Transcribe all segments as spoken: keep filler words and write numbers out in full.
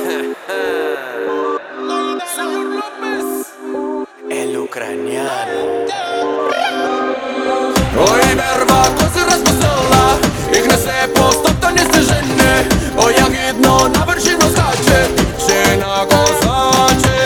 El ucraniano. Ой, верба, коси розпустила, їх несе по стоптані стежини. Ой, як гідно на вершину скаче, ще на козаче.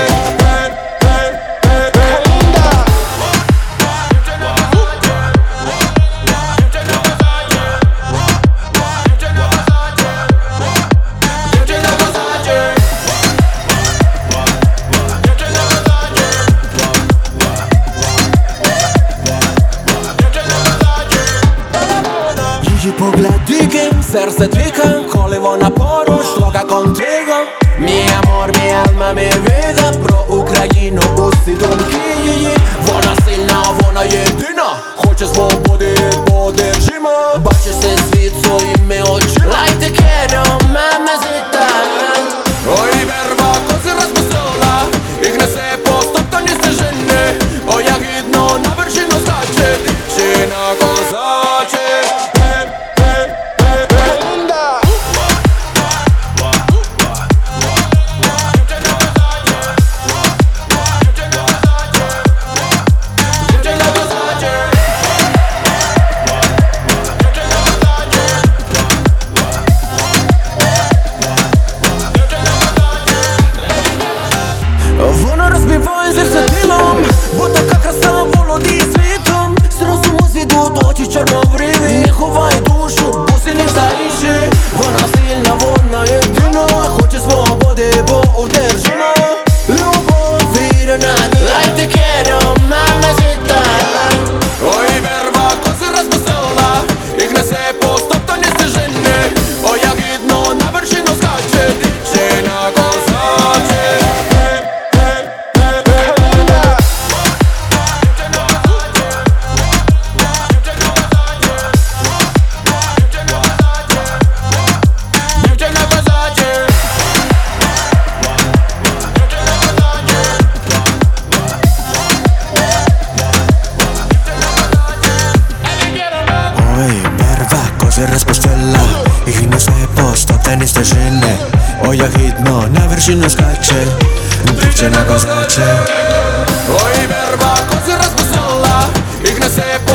Її погляд диким, серце твікає, коли вона поруч, лока контиго. Мій амор, мій алма, мій vida. Про Україну усі думки її. Вона сильна, вона єдина, хоче свободи, подержима. Бачиш цей світ своїми очима. Like the cat on mamacita. Ой, верба, коси розпустила, їх несе по стоптані стежини. Ой, як гідно на вершину скаче, ще на козаче. Вона розбиває серце тілом, бо така краса володіє світом. З розуму звідуть очі чорнобриві, не ховає душу, бо сильніш за інших. Вона сильна, вона єдина, хоче свободи, бо одержима. Любов, віра на ній. Like the cat on mamacita. Ой, верба, коси розпустила, їх несе по стоптані стежини. Ой, як гідно на вершину скаче, ще на козаче. Ой, перва, коси розпустила, їх несе по стоптані стежини. Ой, як гідно на вершину скаче, дівчина козаче. Ой, верба, коси розпустила, їх несе по